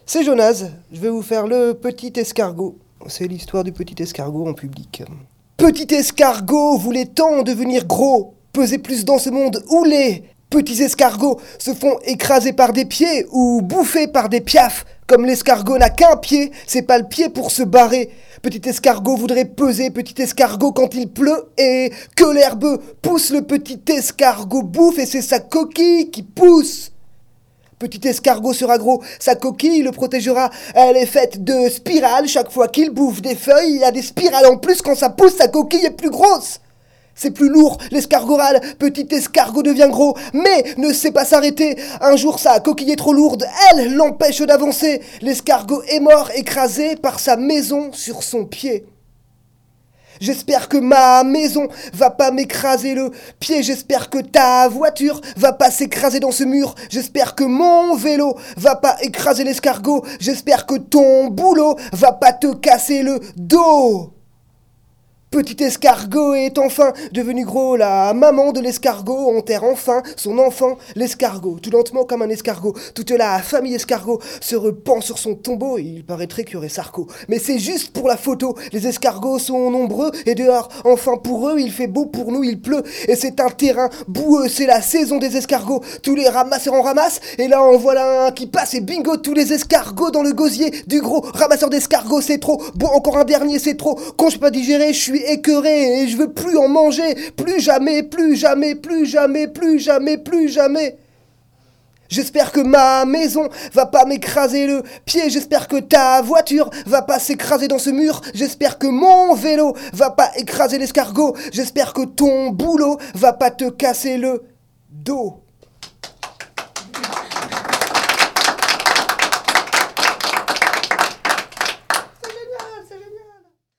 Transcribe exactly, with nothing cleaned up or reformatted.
C'est Jonas, je vais vous faire le petit escargot. C'est l'histoire du petit escargot en public. Petit escargot voulait tant devenir gros, peser plus dans ce monde où les petits escargots se font écraser par des pieds ou bouffer par des piafs. Comme l'escargot n'a qu'un pied, c'est pas le pied pour se barrer. Petit escargot voudrait peser petit escargot quand il pleut et que l'herbe pousse, le petit escargot bouffe et c'est sa coquille qui pousse. Petit escargot sera gros, sa coquille le protégera. Elle est faite de spirales, chaque fois qu'il bouffe des feuilles, il y a des spirales en plus quand ça pousse, sa coquille est plus grosse. C'est plus lourd, l'escargot râle, petit escargot devient gros, mais ne sait pas s'arrêter. Un jour sa coquille est trop lourde, elle l'empêche d'avancer. L'escargot est mort, écrasé par sa maison sur son pied. J'espère que ma maison va pas m'écraser le pied, j'espère que ta voiture va pas s'écraser dans ce mur, j'espère que mon vélo va pas écraser l'escargot, j'espère que ton boulot va pas te casser le dos. Petit escargot est enfin devenu gros, la maman de l'escargot enterre enfin son enfant, l'escargot. Tout lentement comme un escargot, toute la famille escargot se repent sur son tombeau et il paraîtrait qu'il y aurait Sarko. Mais c'est juste pour la photo, les escargots sont nombreux et dehors, enfin pour eux, il fait beau, pour nous il pleut. Et c'est un terrain boueux, c'est la saison des escargots, tous les ramasseurs en ramassent, et là en voilà un qui passe et bingo, tous les escargots dans le gosier du gros ramasseur d'escargots, c'est trop, bon encore un dernier, c'est trop, quand je peux pas digérer, je suis écœuré et je veux plus en manger, plus jamais, plus jamais, plus jamais, plus jamais, plus jamais. J'espère que ma maison va pas m'écraser le pied, j'espère que ta voiture va pas s'écraser dans ce mur, j'espère que mon vélo va pas écraser l'escargot, j'espère que ton boulot va pas te casser le dos.